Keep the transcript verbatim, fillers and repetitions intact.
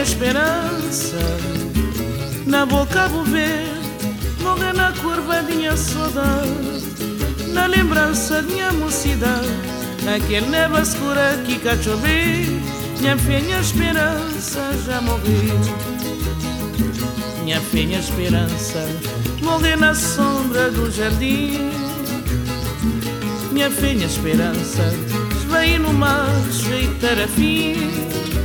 minha esperança, na boca vou ver, morrer na curva de minha saudade, na lembrança de minha mocidade, naquele neva escura que cá chover. Minha fé, minha esperança já morreu. Minha fé, minha esperança morrer na sombra do jardim. Minha fé, minha esperança esvair no mar cheio de tarafim.